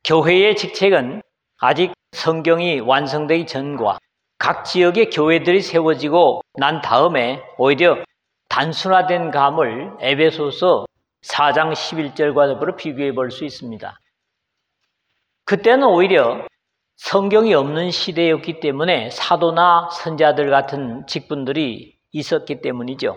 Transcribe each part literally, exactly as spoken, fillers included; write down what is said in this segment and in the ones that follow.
교회의 직책은 아직 성경이 완성되기 전과 각 지역의 교회들이 세워지고 난 다음에 오히려 단순화된 감을 에베소서 사 장 십일 절과 더불어 비교해 볼 수 있습니다. 그때는 오히려 성경이 없는 시대였기 때문에 사도나 선자들 같은 직분들이 있었기 때문이죠.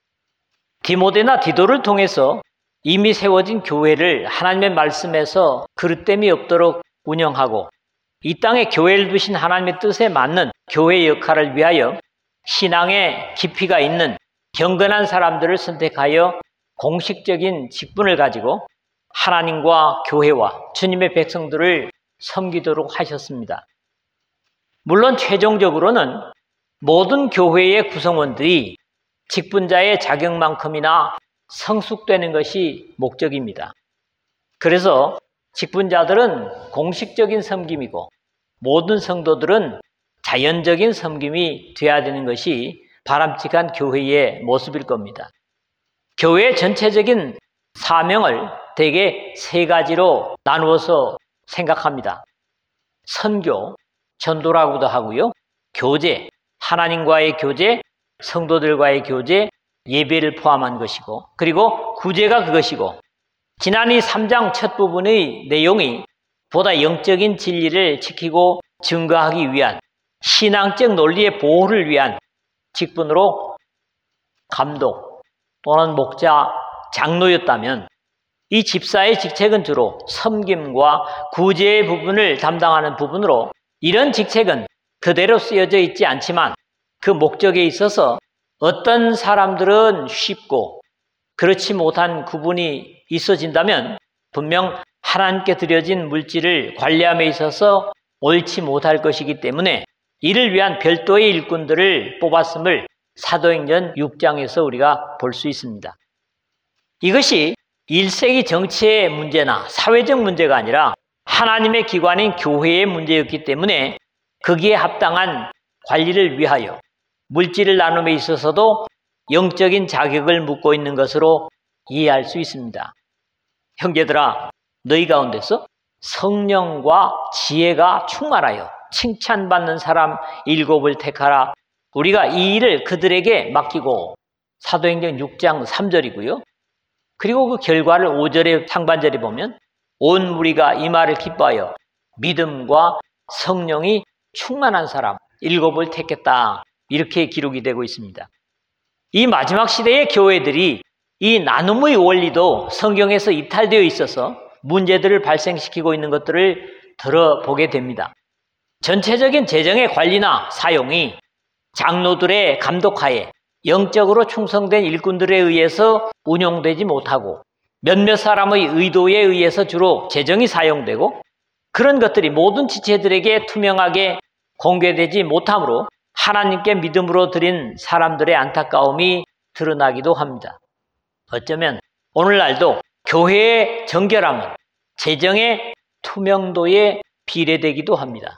디모데나 디도를 통해서 이미 세워진 교회를 하나님의 말씀에서 그릇됨이 없도록 운영하고 이 땅에 교회를 두신 하나님의 뜻에 맞는 교회의 역할을 위하여 신앙의 깊이가 있는 경건한 사람들을 선택하여 공식적인 직분을 가지고 하나님과 교회와 주님의 백성들을 섬기도록 하셨습니다. 물론 최종적으로는 모든 교회의 구성원들이 직분자의 자격만큼이나 성숙되는 것이 목적입니다. 그래서 직분자들은 공식적인 섬김이고 모든 성도들은 자연적인 섬김이 되어야 되는 것이 바람직한 교회의 모습일 겁니다. 교회의 전체적인 사명을 대개 세 가지로 나누어서 생각합니다. 선교, 전도라고도 하고요. 교제, 하나님과의 교제, 성도들과의 교제, 예배를 포함한 것이고, 그리고 구제가 그것이고, 지난 이 삼 장 첫 부분의 내용이 보다 영적인 진리를 지키고 증거하기 위한 신앙적 논리의 보호를 위한 직분으로 감독 또는 목자, 장로였다면 이 집사의 직책은 주로 섬김과 구제의 부분을 담당하는 부분으로 이런 직책은 그대로 쓰여져 있지 않지만 그 목적에 있어서 어떤 사람들은 쉽고 그렇지 못한 구분이 있어진다면 분명 하나님께 드려진 물질을 관리함에 있어서 옳지 못할 것이기 때문에 이를 위한 별도의 일꾼들을 뽑았음을 사도행전 육 장에서 우리가 볼 수 있습니다. 이것이 일 세기 정치의 문제나 사회적 문제가 아니라 하나님의 기관인 교회의 문제였기 때문에 거기에 합당한 관리를 위하여 물질을 나눔에 있어서도 영적인 자격을 묻고 있는 것으로 이해할 수 있습니다. 형제들아, 너희 가운데서 성령과 지혜가 충만하여 칭찬받는 사람 일곱을 택하라. 우리가 이 일을 그들에게 맡기고, 사도행전 육 장 삼 절이고요. 그리고 그 결과를 오 절의 상반절에 보면 온 무리가 이 말을 기뻐하여 믿음과 성령이 충만한 사람 일곱을 택했다. 이렇게 기록이 되고 있습니다. 이 마지막 시대의 교회들이 이 나눔의 원리도 성경에서 이탈되어 있어서 문제들을 발생시키고 있는 것들을 들어보게 됩니다. 전체적인 재정의 관리나 사용이 장로들의 감독하에 영적으로 충성된 일꾼들에 의해서 운용되지 못하고 몇몇 사람의 의도에 의해서 주로 재정이 사용되고 그런 것들이 모든 지체들에게 투명하게 공개되지 못하므로 하나님께 믿음으로 드린 사람들의 안타까움이 드러나기도 합니다. 어쩌면 오늘날도 교회의 정결함은 재정의 투명도에 비례되기도 합니다.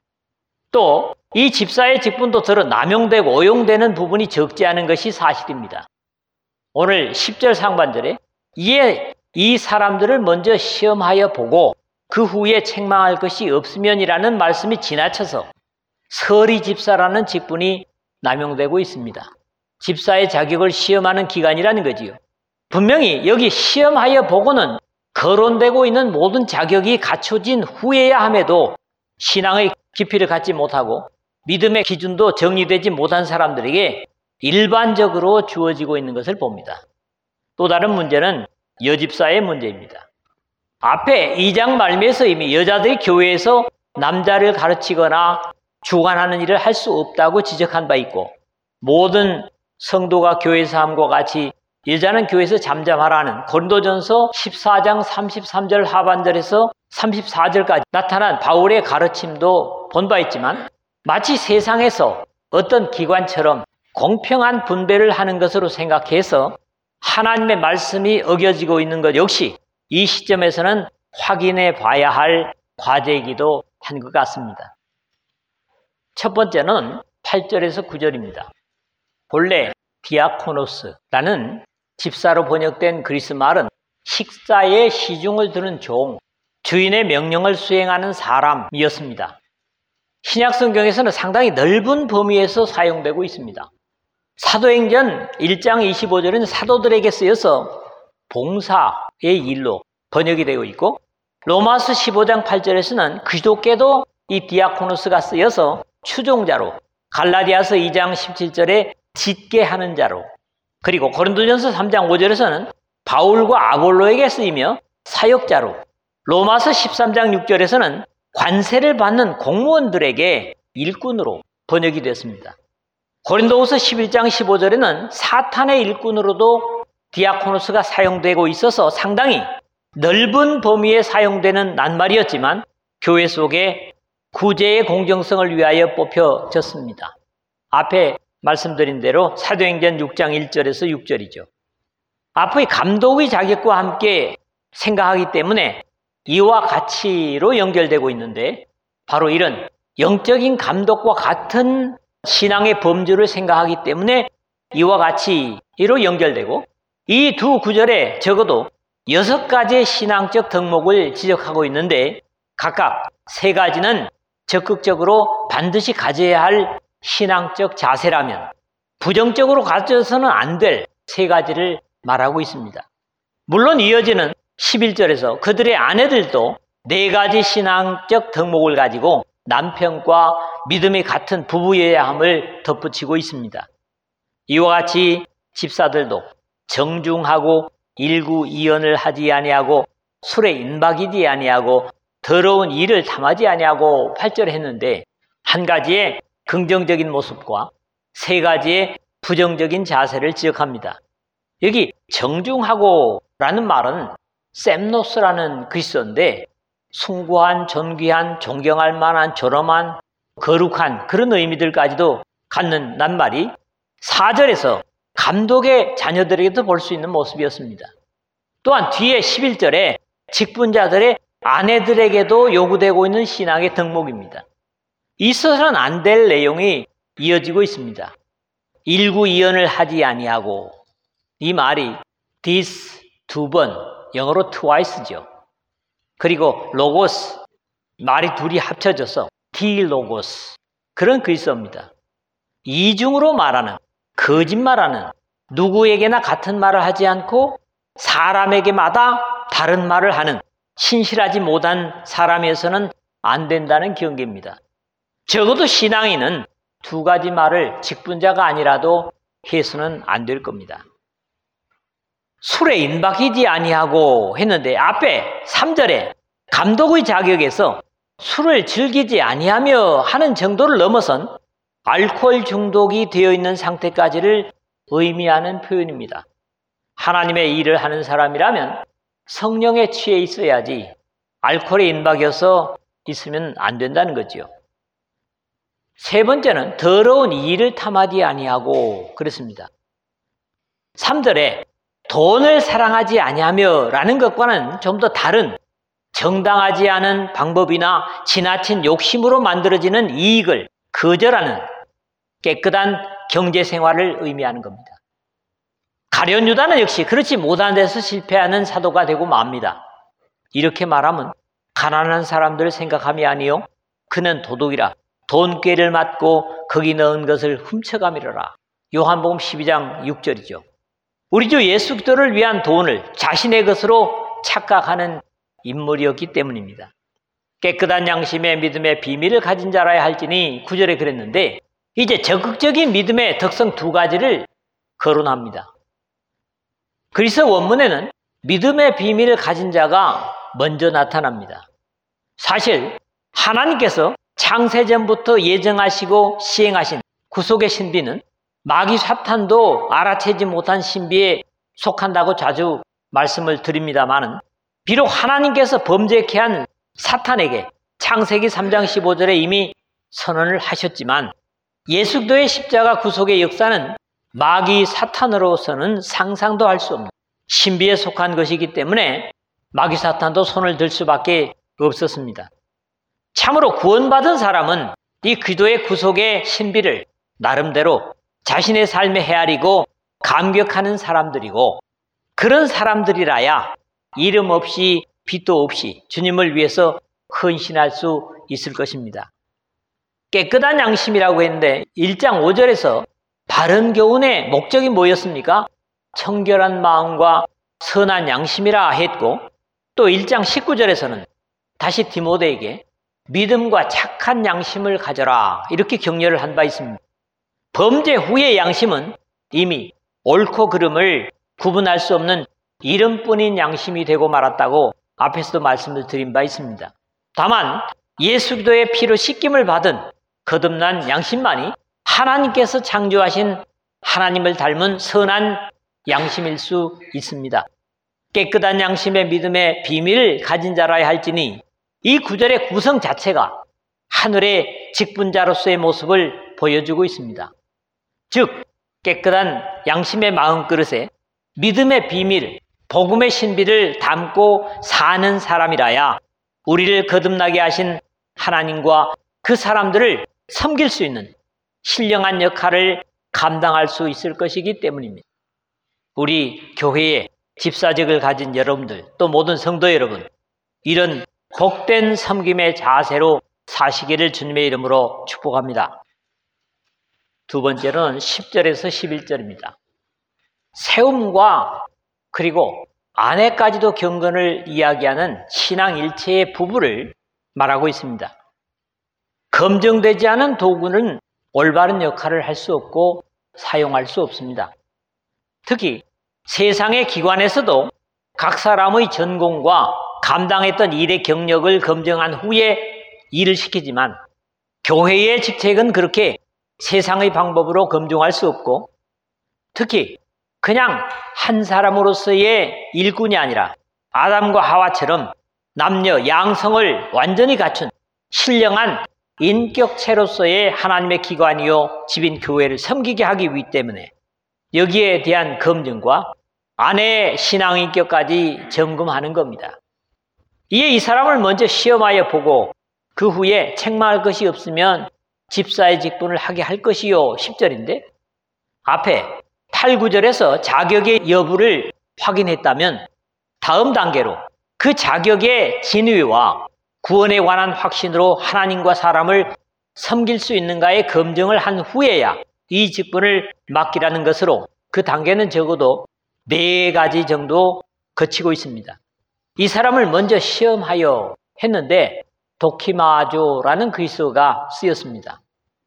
또 이 집사의 직분도 들어 남용되고 오용되는 부분이 적지 않은 것이 사실입니다. 오늘 십 절 상반절에 이에 이 사람들을 먼저 시험하여 보고 그 후에 책망할 것이 없으면이라는 말씀이 지나쳐서 서리 집사라는 직분이 남용되고 있습니다. 집사의 자격을 시험하는 기간이라는 거지요. 분명히 여기 시험하여 보고는 거론되고 있는 모든 자격이 갖춰진 후에야 함에도 신앙의 깊이를 갖지 못하고 믿음의 기준도 정리되지 못한 사람들에게 일반적으로 주어지고 있는 것을 봅니다. 또 다른 문제는 여집사의 문제입니다. 앞에 이 장 말미에서 이미 여자들이 교회에서 남자를 가르치거나 주관하는 일을 할 수 없다고 지적한 바 있고 모든 성도가 교회에서 함과 같이 여자는 교회에서 잠잠하라는 고린도전서 십사 장 삼십삼 절 하반절에서 삼십사 절까지 나타난 바울의 가르침도 본 바 있지만 마치 세상에서 어떤 기관처럼 공평한 분배를 하는 것으로 생각해서 하나님의 말씀이 어겨지고 있는 것 역시 이 시점에서는 확인해 봐야 할 과제이기도 한 것 같습니다. 첫 번째는 팔 절에서 구 절입니다. 본래 디아코노스라는 집사로 번역된 그리스 말은 식사에 시중을 두는 종, 주인의 명령을 수행하는 사람이었습니다. 신약 성경에서는 상당히 넓은 범위에서 사용되고 있습니다. 사도행전 일 장 이십오 절은 사도들에게 쓰여서 봉사의 일로 번역이 되고 있고, 로마서 십오 장 팔 절에서는 그리스도께도 이 디아코노스가 쓰여서 추종자로, 갈라디아서 이 장 십칠 절에 짓게 하는 자로, 그리고 고린도전서 삼 장 오 절에서는 바울과 아볼로에게 쓰이며 사역자로, 로마서 십삼 장 육 절에서는 관세를 받는 공무원들에게 일꾼으로 번역이 됐습니다. 고린도후서 십일 장 십오 절에는 사탄의 일꾼으로도 디아코노스가 사용되고 있어서 상당히 넓은 범위에 사용되는 낱말이었지만 교회 속에 구제의 공정성을 위하여 뽑혀졌습니다. 앞에 말씀드린 대로 사도행전 육 장 일 절에서 육 절이죠. 앞의 감독의 자격과 함께 생각하기 때문에 이와 같이로 연결되고 있는데, 바로 이런 영적인 감독과 같은 신앙의 범주를 생각하기 때문에 이와 같이로 연결되고, 이 두 구절에 적어도 여섯 가지의 신앙적 덕목을 지적하고 있는데, 각각 세 가지는 적극적으로 반드시 가져야 할 신앙적 자세라면 부정적으로 가져서는 안 될 세 가지를 말하고 있습니다. 물론 이어지는 십일 절에서 그들의 아내들도 네 가지 신앙적 덕목을 가지고 남편과 믿음이 같은 부부여야 함을 덧붙이고 있습니다. 이와 같이 집사들도 정중하고 일구이연을 하지 아니하고 술에 인박이지 아니하고 더러운 일을 탐하지 아니하고 팔 절에 했는데, 한 가지의 긍정적인 모습과 세 가지의 부정적인 자세를 지적합니다. 여기 정중하고 라는 말은 셈노스라는 그리스어인데, 숭고한, 존귀한, 존경할 만한, 존엄한, 거룩한 그런 의미들까지도 갖는 낱말이 사 절에서 감독의 자녀들에게도 볼 수 있는 모습이었습니다. 또한 뒤에 십일 절에 직분자들의 아내들에게도 요구되고 있는 신앙의 덕목입니다. 있어서는 안 될 내용이 이어지고 있습니다. 일구이연을 하지 아니하고, 이 말이 this 두 번, 영어로 twice죠. 그리고 로고스, 말이 둘이 합쳐져서 디로고스, 그런 그리스어입니다. 이중으로 말하는, 거짓말하는, 누구에게나 같은 말을 하지 않고 사람에게마다 다른 말을 하는 신실하지 못한 사람이어서는 안 된다는 경계입니다. 적어도 신앙인은 두 가지 말을 직분자가 아니라도 해서는 안 될 겁니다. 술에 인박이지 아니하고 했는데, 앞에 삼 절에 감독의 자격에서 술을 즐기지 아니하며 하는 정도를 넘어선 알코올 중독이 되어 있는 상태까지를 의미하는 표현입니다. 하나님의 일을 하는 사람이라면 성령에 취해 있어야지 알코올에 인박해서 있으면 안 된다는 거죠. 세 번째는 더러운 일을 탐하지 아니하고 그랬습니다. 삼 절에 돈을 사랑하지 아니하며 라는 것과는 좀 더 다른 정당하지 않은 방법이나 지나친 욕심으로 만들어지는 이익을 거절하는 깨끗한 경제생활을 의미하는 겁니다. 가룟 유다는 역시 그렇지 못한 데서 실패하는 사도가 되고 맙니다. 이렇게 말하면 가난한 사람들을 생각함이 아니요 그는 도둑이라 돈꾀를 맞고 거기 넣은 것을 훔쳐가미러라. 요한복음 십이 장 육 절이죠. 우리 주 예수 그리스도를 위한 돈을 자신의 것으로 착각하는 인물이었기 때문입니다. 깨끗한 양심의 믿음의 비밀을 가진 자라야 할지니 구 절에 그랬는데, 이제 적극적인 믿음의 특성 두 가지를 거론합니다. 그리스 원문에는 믿음의 비밀을 가진 자가 먼저 나타납니다. 사실 하나님께서 창세전부터 예정하시고 시행하신 구속의 신비는 마귀 사탄도 알아채지 못한 신비에 속한다고 자주 말씀을 드립니다마는, 비록 하나님께서 범죄케 한 사탄에게 창세기 삼 장 십오 절에 이미 선언을 하셨지만, 예수 그리스도의 십자가 구속의 역사는 마귀 사탄으로서는 상상도 할 수 없는 신비에 속한 것이기 때문에 마귀 사탄도 손을 들 수밖에 없었습니다. 참으로 구원받은 사람은 이 그리스도의 구속의 신비를 나름대로 자신의 삶에 헤아리고 감격하는 사람들이고, 그런 사람들이라야 이름 없이 빚도 없이 주님을 위해서 헌신할 수 있을 것입니다. 깨끗한 양심이라고 했는데 일 장 오 절에서 바른 교훈의 목적이 뭐였습니까? 청결한 마음과 선한 양심이라 했고, 또 일 장 십구 절에서는 다시 디모데에게 믿음과 착한 양심을 가져라 이렇게 격려를 한 바 있습니다. 범죄 후의 양심은 이미 옳고 그름을 구분할 수 없는 이름뿐인 양심이 되고 말았다고 앞에서도 말씀을 드린 바 있습니다. 다만 예수 그리스도의 피로 씻김을 받은 거듭난 양심만이 하나님께서 창조하신 하나님을 닮은 선한 양심일 수 있습니다. 깨끗한 양심의 믿음의 비밀을 가진 자라야 할지니 이 구절의 구성 자체가 하늘의 직분자로서의 모습을 보여주고 있습니다. 즉 깨끗한 양심의 마음그릇에 믿음의 비밀, 복음의 신비를 담고 사는 사람이라야 우리를 거듭나게 하신 하나님과 그 사람들을 섬길 수 있는 신령한 역할을 감당할 수 있을 것이기 때문입니다. 우리 교회에 집사직을 가진 여러분들, 또 모든 성도 여러분, 이런 복된 섬김의 자세로 사시기를 주님의 이름으로 축복합니다. 두 번째는 십 절에서 십일 절입니다. 세움과 그리고 아내까지도 경건을 이야기하는 신앙 일체의 부부를 말하고 있습니다. 검증되지 않은 도구는 올바른 역할을 할 수 없고 사용할 수 없습니다. 특히 세상의 기관에서도 각 사람의 전공과 감당했던 일의 경력을 검증한 후에 일을 시키지만 교회의 직책은 그렇게 세상의 방법으로 검증할 수 없고, 특히 그냥 한 사람으로서의 일꾼이 아니라 아담과 하와처럼 남녀 양성을 완전히 갖춘 신령한 인격체로서의 하나님의 기관이요 집인 교회를 섬기게 하기 위해 때문에 여기에 대한 검증과 아내의 신앙인격까지 점검하는 겁니다. 이에 이 사람을 먼저 시험하여 보고 그 후에 책망할 것이 없으면 집사의 직분을 하게 할 것이요 십 절인데 앞에 팔, 구 절에서 자격의 여부를 확인했다면 다음 단계로 그 자격의 진위와 구원에 관한 확신으로 하나님과 사람을 섬길 수 있는가의 검증을 한 후에야 이 직분을 맡기라는 것으로 그 단계는 적어도 네 가지 정도 거치고 있습니다. 이 사람을 먼저 시험하여 했는데 도키마조라는 그리스어가 쓰였습니다.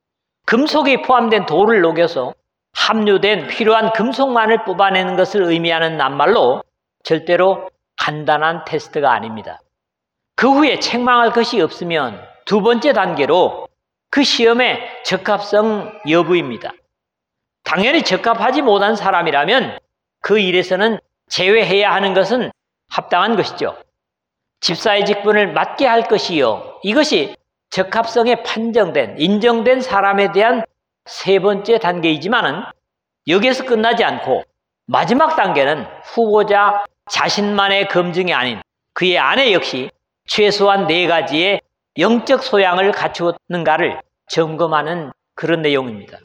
금속이 포함된 돌을 녹여서 함유된 필요한 금속만을 뽑아내는 것을 의미하는 낱말로 절대로 간단한 테스트가 아닙니다. 그 후에 책망할 것이 없으면 두 번째 단계로 그 시험의 적합성 여부입니다. 당연히 적합하지 못한 사람이라면 그 일에서는 제외해야 하는 것은 합당한 것이죠. 집사의 직분을 맡게 할 것이요. 이것이 적합성에 판정된, 인정된 사람에 대한 세 번째 단계이지만은 여기에서 끝나지 않고 마지막 단계는 후보자 자신만의 검증이 아닌 그의 아내 역시 최소한 네 가지의 영적 소양을 갖추었는가를 점검하는 그런 내용입니다.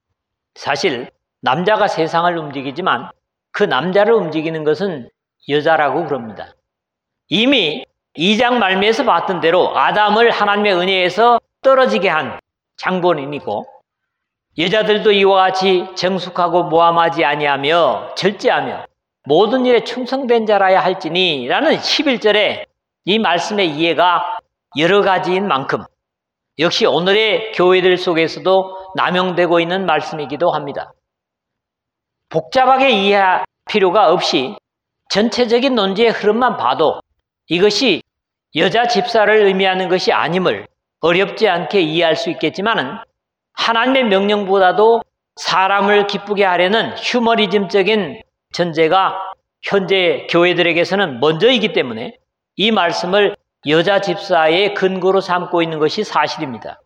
사실 남자가 세상을 움직이지만 그 남자를 움직이는 것은 여자라고 그럽니다. 이미 이 장 말미에서 봤던 대로 아담을 하나님의 은혜에서 떨어지게 한 장본인이고 여자들도 이와 같이 정숙하고 모함하지 아니하며 절제하며 모든 일에 충성된 자라야 할지니 라는 십일 절에 이 말씀의 이해가 여러 가지인 만큼 역시 오늘의 교회들 속에서도 남용되고 있는 말씀이기도 합니다. 복잡하게 이해할 필요가 없이 전체적인 논지의 흐름만 봐도 이것이 여자 집사를 의미하는 것이 아님을 어렵지 않게 이해할 수 있겠지만은 하나님의 명령보다도 사람을 기쁘게 하려는 휴머니즘적인 전제가 현재 교회들에게서는 먼저이기 때문에 이 말씀을 여자 집사의 근거로 삼고 있는 것이 사실입니다.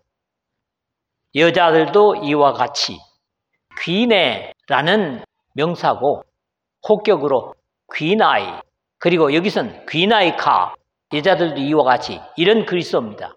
여자들도 이와 같이 귀내라는 명사고 혹격으로 귀나이, 그리고 여기선 귀나이카, 여자들도 이와 같이 이런 그리스어입니다.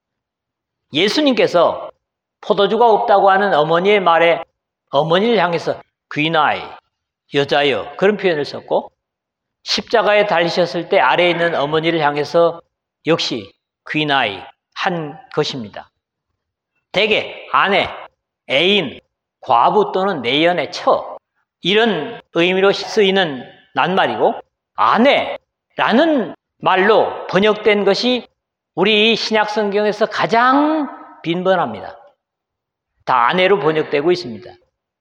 예수님께서 포도주가 없다고 하는 어머니의 말에 어머니를 향해서 귀나이, 여자여 그런 표현을 썼고 십자가에 달리셨을 때 아래에 있는 어머니를 향해서 역시 귀나이 한 것입니다. 대개 아내, 애인, 과부 또는 내연의 처 이런 의미로 쓰이는 낱말이고 아내라는 말로 번역된 것이 우리 신약 성경에서 가장 빈번합니다. 다 아내로 번역되고 있습니다.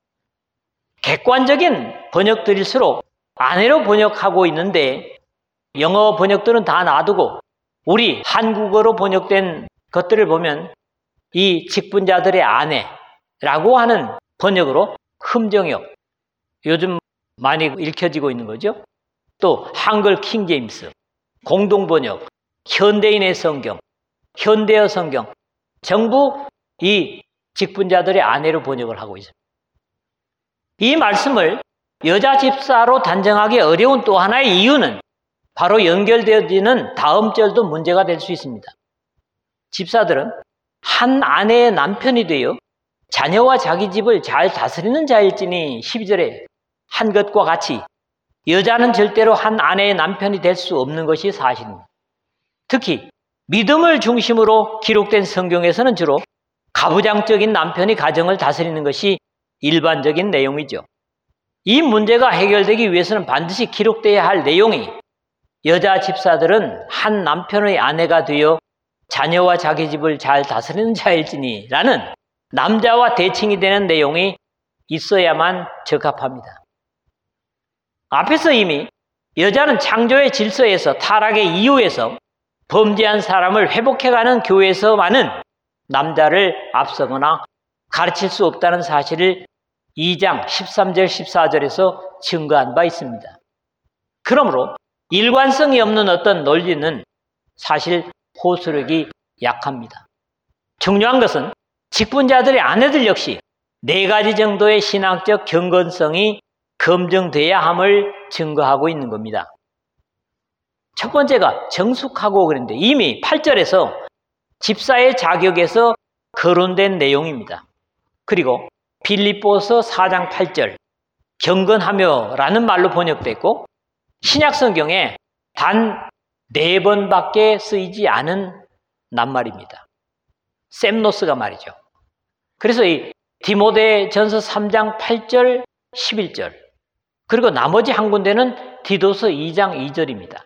객관적인 번역들일수록 아내로 번역하고 있는데 영어 번역들은 다 놔두고 우리 한국어로 번역된 것들을 보면 이 직분자들의 아내라고 하는 번역으로 흠정역, 요즘 많이 읽혀지고 있는 거죠. 또 한글 킹제임스, 공동번역, 현대인의 성경, 현대어 성경 전부 이 직분자들의 아내로 번역을 하고 있습니다. 이 말씀을 여자 집사로 단정하기 어려운 또 하나의 이유는 바로 연결되어지는 다음 절도 문제가 될 수 있습니다. 집사들은 한 아내의 남편이 되어 자녀와 자기 집을 잘 다스리는 자일지니 십이 절에 한 것과 같이 여자는 절대로 한 아내의 남편이 될 수 없는 것이 사실입니다. 특히 믿음을 중심으로 기록된 성경에서는 주로 가부장적인 남편이 가정을 다스리는 것이 일반적인 내용이죠. 이 문제가 해결되기 위해서는 반드시 기록되어야 할 내용이 여자 집사들은 한 남편의 아내가 되어 자녀와 자기 집을 잘 다스리는 자일지니 라는 남자와 대칭이 되는 내용이 있어야만 적합합니다. 앞에서 이미 여자는 창조의 질서에서 타락의 이유에서 범죄한 사람을 회복해가는 교회에서만은 남자를 앞서거나 가르칠 수 없다는 사실을 이 장 십삼 절 십사 절에서 증거한 바 있습니다. 그러므로 일관성이 없는 어떤 논리는 사실 호소력이 약합니다. 중요한 것은 직분자들의 아내들 역시 네 가지 정도의 신학적 경건성이 검증돼야 함을 증거하고 있는 겁니다. 첫 번째가 정숙하고 그랬는데 이미 팔 절에서 집사의 자격에서 거론된 내용입니다. 그리고 빌립보서 사 장 팔 절 경건하며 라는 말로 번역됐고 신약 성경에 단 네 번밖에 쓰이지 않은 낱말입니다. 셈노스가 말이죠. 그래서 이 디모데전서 삼 장 팔 절 십일 절 그리고 나머지 한 군데는 디도서 이 장 이 절입니다.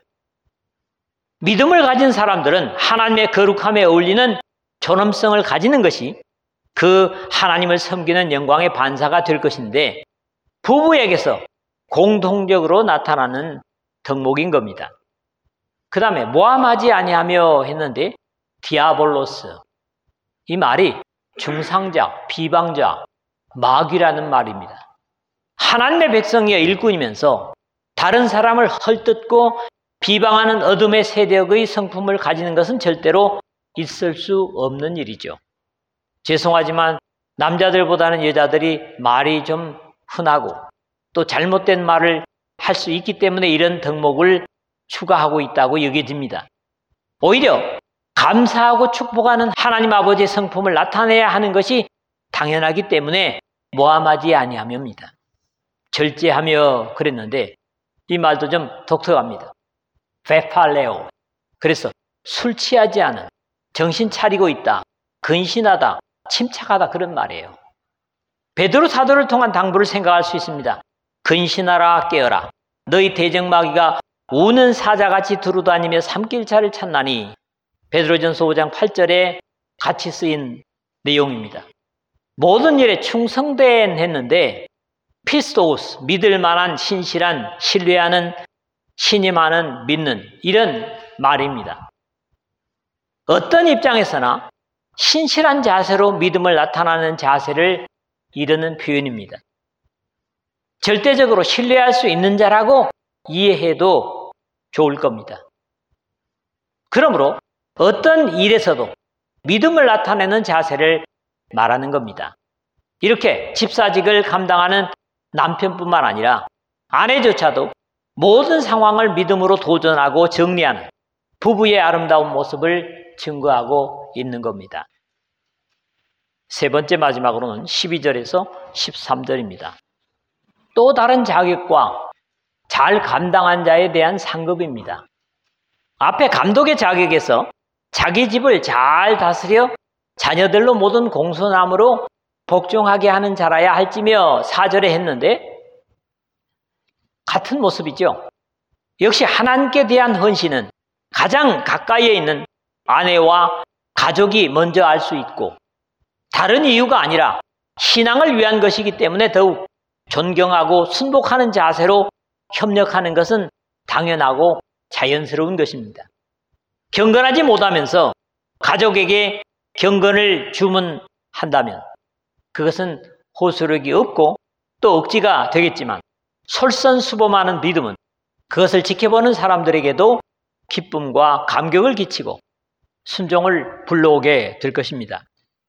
믿음을 가진 사람들은 하나님의 거룩함에 어울리는 존엄성을 가지는 것이 그 하나님을 섬기는 영광의 반사가 될 것인데 부부에게서 공통적으로 나타나는 덕목인 겁니다. 그 다음에 모함하지 아니하며 했는데 디아볼로스 이 말이 중상자, 비방자, 마귀라는 말입니다. 하나님의 백성이여 일꾼이면서 다른 사람을 헐뜯고 비방하는 어둠의 세력의 성품을 가지는 것은 절대로 있을 수 없는 일이죠. 죄송하지만 남자들보다는 여자들이 말이 좀 흔하고 또 잘못된 말을 할 수 있기 때문에 이런 덕목을 추가하고 있다고 여겨집니다. 오히려 감사하고 축복하는 하나님 아버지의 성품을 나타내야 하는 것이 당연하기 때문에 모함하지 아니하며입니다. 절제하며 그랬는데 이 말도 좀 독특합니다. 베팔레오 그래서 술 취하지 않은 정신 차리고 있다, 근신하다, 침착하다 그런 말이에요. 베드로 사도를 통한 당부를 생각할 수 있습니다. 근신하라 깨어라 너희 대적마귀가 우는 사자같이 두루다니며 삼킬차를 찾나니 베드로전서 오 장 팔 절에 같이 쓰인 내용입니다. 모든 일에 충성된 했는데 피스토스 믿을 만한 신실한 신뢰하는 신임하는 믿는 이런 말입니다. 어떤 입장에서나 신실한 자세로 믿음을 나타나는 자세를 이르는 표현입니다. 절대적으로 신뢰할 수 있는 자라고 이해해도 좋을 겁니다. 그러므로 어떤 일에서도 믿음을 나타내는 자세를 말하는 겁니다. 이렇게 집사직을 감당하는 남편뿐만 아니라 아내조차도 모든 상황을 믿음으로 도전하고 정리하는 부부의 아름다운 모습을 증거하고 있는 겁니다. 세 번째 마지막으로는 십이 절에서 십삼 절입니다. 또 다른 자격과 잘 감당한 자에 대한 상급입니다. 앞에 감독의 자격에서 자기 집을 잘 다스려 자녀들로 모든 공손함으로 복종하게 하는 자라야 할지며 사 절에 했는데 같은 모습이죠. 역시 하나님께 대한 헌신은 가장 가까이에 있는 아내와 가족이 먼저 알 수 있고 다른 이유가 아니라 신앙을 위한 것이기 때문에 더욱 존경하고 순복하는 자세로 협력하는 것은 당연하고 자연스러운 것입니다. 경건하지 못하면서 가족에게 경건을 주문한다면 그것은 호소력이 없고 또 억지가 되겠지만 솔선수범하는 믿음은 그것을 지켜보는 사람들에게도 기쁨과 감격을 끼치고 순종을 불러오게 될 것입니다.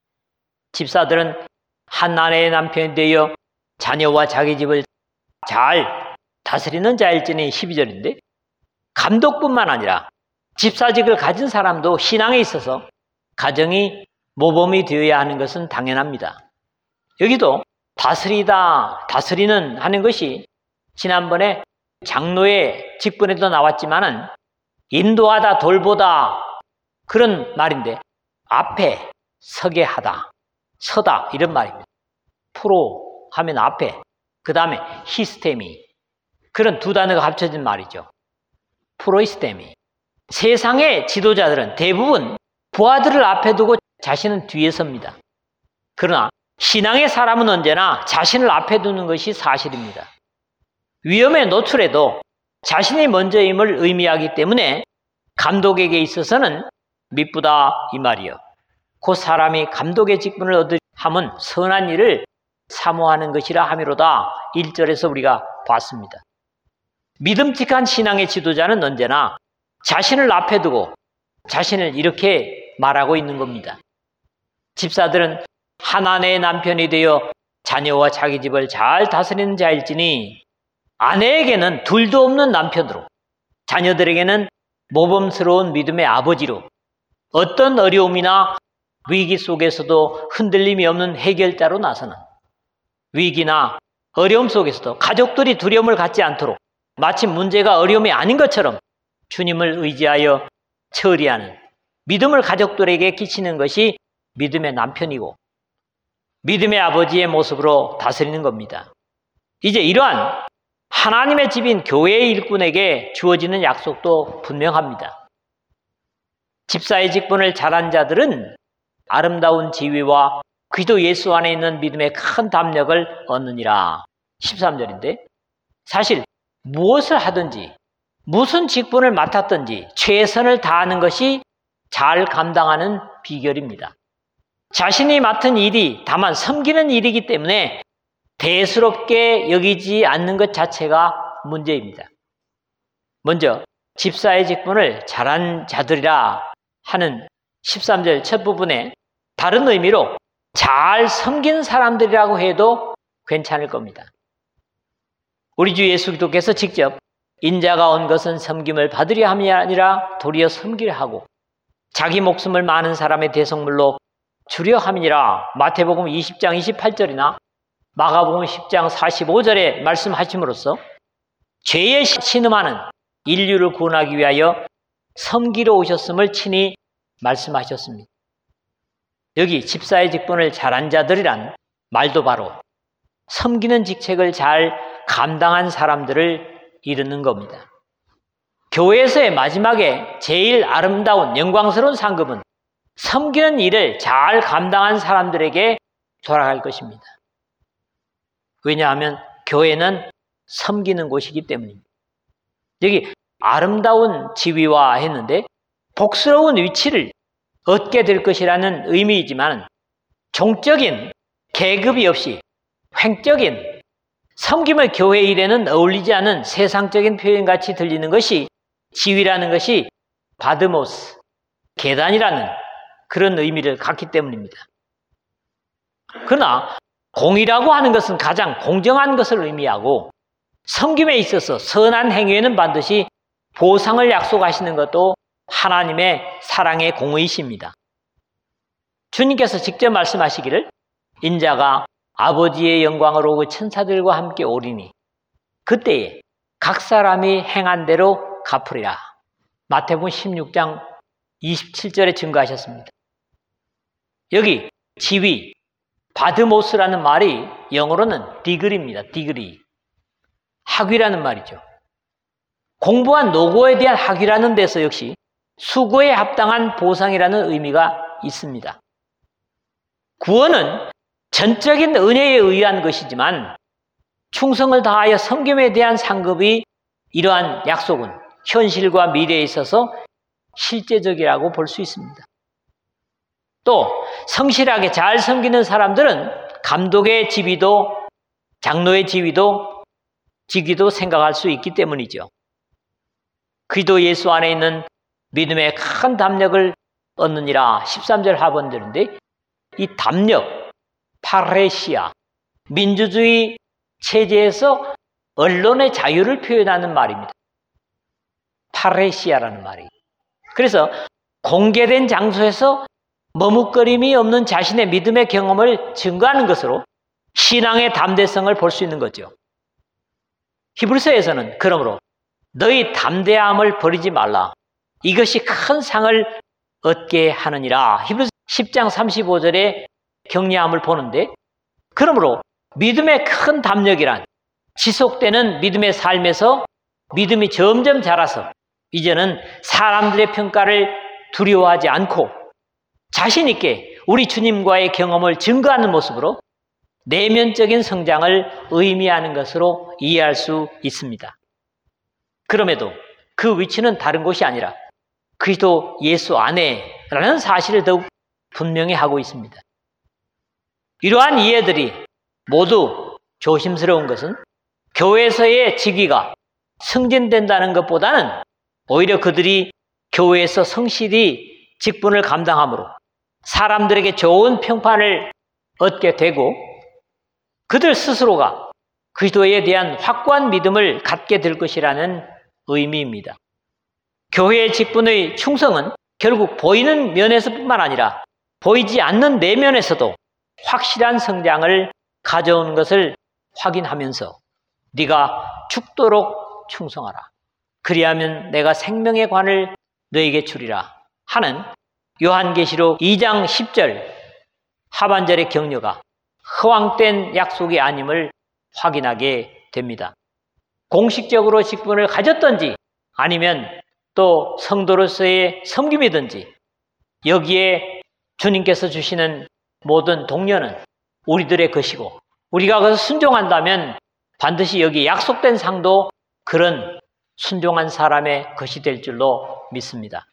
집사들은 한 아내의 남편이 되어 자녀와 자기 집을 잘 다스리는 자일지니 십이 절인데 감독뿐만 아니라 집사직을 가진 사람도 신앙에 있어서 가정이 모범이 되어야 하는 것은 당연합니다. 여기도 다스리다, 다스리는 하는 것이 지난번에 장로의 직분에도 나왔지만은 인도하다, 돌보다 그런 말인데 앞에 서게 하다, 서다 이런 말입니다. 프로 하면 앞에, 그 다음에 히스테미 그런 두 단어가 합쳐진 말이죠. 프로이스테미. 세상의 지도자들은 대부분 부하들을 앞에 두고 자신은 뒤에 섭니다. 그러나 신앙의 사람은 언제나 자신을 앞에 두는 것이 사실입니다. 위험에 노출해도 자신이 먼저임을 의미하기 때문에 감독에게 있어서는 미쁘다 이 말이요. 그 사람이 감독의 직분을 얻으려 함은 선한 일을 사모하는 것이라 함이로다. 일 절에서 우리가 봤습니다. 믿음직한 신앙의 지도자는 언제나 자신을 앞에 두고 자신을 이렇게 말하고 있는 겁니다. 집사들은 한 아내의 남편이 되어 자녀와 자기 집을 잘 다스리는 자일지니 아내에게는 둘도 없는 남편으로 자녀들에게는 모범스러운 믿음의 아버지로 어떤 어려움이나 위기 속에서도 흔들림이 없는 해결자로 나서는 위기나 어려움 속에서도 가족들이 두려움을 갖지 않도록 마치 문제가 어려움이 아닌 것처럼 주님을 의지하여 처리하는 믿음을 가족들에게 끼치는 것이 믿음의 남편이고 믿음의 아버지의 모습으로 다스리는 겁니다. 이제 이러한 하나님의 집인 교회의 일꾼에게 주어지는 약속도 분명합니다. 집사의 직분을 잘한 자들은 아름다운 지위와 그리스도 예수 안에 있는 믿음의 큰 담력을 얻느니라. 십삼 절인데 사실 무엇을 하든지 무슨 직분을 맡았든지 최선을 다하는 것이 잘 감당하는 비결입니다. 자신이 맡은 일이 다만 섬기는 일이기 때문에 대수롭게 여기지 않는 것 자체가 문제입니다. 먼저 집사의 직분을 잘한 자들이라 하는 십삼 절 첫 부분에 다른 의미로 잘 섬긴 사람들이라고 해도 괜찮을 겁니다. 우리 주 예수 그리스도께서 직접 인자가 온 것은 섬김을 받으려 함이 아니라 도리어 섬기려 하고 자기 목숨을 많은 사람의 대속물로 주려 함이니라. 마태복음 이십 장 이십팔 절이나 마가복음 십 장 사십오 절에 말씀하심으로써 죄에 신음하는 인류를 구원하기 위하여 섬기러 오셨음을 친히 말씀하셨습니다. 여기 집사의 직분을 잘한 자들이란 말도 바로 섬기는 직책을 잘 감당한 사람들을 이르는 겁니다. 교회에서의 마지막에 제일 아름다운 영광스러운 상급은 섬기는 일을 잘 감당한 사람들에게 돌아갈 것입니다. 왜냐하면 교회는 섬기는 곳이기 때문입니다. 여기 아름다운 지위와 했는데 복스러운 위치를 얻게 될 것이라는 의미이지만 종적인 계급이 없이 횡적인 섬김의 교회 일에는 어울리지 않은 세상적인 표현같이 들리는 것이 지위라는 것이 바드모스, 계단이라는 그런 의미를 갖기 때문입니다. 그러나 공이라고 하는 것은 가장 공정한 것을 의미하고 섬김에 있어서 선한 행위에는 반드시 보상을 약속하시는 것도 하나님의 사랑의 공의이십니다. 주님께서 직접 말씀하시기를 인자가 아버지의 영광으로 그 천사들과 함께 오리니 그때에 각 사람이 행한 대로 갚으리라. 마태복음 십육 장 이십칠 절에 증거하셨습니다. 여기 지위, 바드모스라는 말이 영어로는 디그리입니다. 디그리. 학위라는 말이죠. 공부한 노고에 대한 학위라는 데서 역시 수고에 합당한 보상이라는 의미가 있습니다. 구원은 전적인 은혜에 의한 것이지만 충성을 다하여 섬김에 대한 상급이 이러한 약속은 현실과 미래에 있어서 실제적이라고 볼 수 있습니다. 또 성실하게 잘 섬기는 사람들은 감독의 지위도 장로의 지위도 직위도 생각할 수 있기 때문이죠. 그리스도 예수 안에 있는 믿음의 큰 담력을 얻느니라 십삼 절 하반절인데, 이 담력, 파레시아, 민주주의 체제에서 언론의 자유를 표현하는 말입니다. 파레시아라는 말이. 그래서 공개된 장소에서 머뭇거림이 없는 자신의 믿음의 경험을 증거하는 것으로 신앙의 담대성을 볼 수 있는 거죠. 히브리서에서는 그러므로 너희 담대함을 버리지 말라. 이것이 큰 상을 얻게 하느니라. 히브리서 십 장 삼십오 절의 격려함을 보는데, 그러므로 믿음의 큰 담력이란 지속되는 믿음의 삶에서 믿음이 점점 자라서 이제는 사람들의 평가를 두려워하지 않고 자신 있게 우리 주님과의 경험을 증거하는 모습으로 내면적인 성장을 의미하는 것으로 이해할 수 있습니다. 그럼에도 그 위치는 다른 곳이 아니라 그리스도 예수 안에라는 사실을 더욱 분명히 하고 있습니다. 이러한 이해들이 모두 조심스러운 것은 교회에서의 직위가 승진된다는 것보다는 오히려 그들이 교회에서 성실히 직분을 감당함으로 사람들에게 좋은 평판을 얻게 되고 그들 스스로가 그리스도에 대한 확고한 믿음을 갖게 될 것이라는 의미입니다. 교회의 직분의 충성은 결국 보이는 면에서뿐만 아니라 보이지 않는 내면에서도 확실한 성장을 가져오는 것을 확인하면서 네가 죽도록 충성하라. 그리하면 내가 생명의 관을 너에게 주리라 하는 요한계시록 이 장 십 절 하반절의 격려가 허황된 약속이 아님을 확인하게 됩니다. 공식적으로 직분을 가졌든지 아니면 또 성도로서의 섬김이든지 여기에 주님께서 주시는 모든 동료는 우리들의 것이고 우리가 그것을 순종한다면 반드시 여기 약속된 상도 그런 순종한 사람의 것이 될 줄로 믿습니다.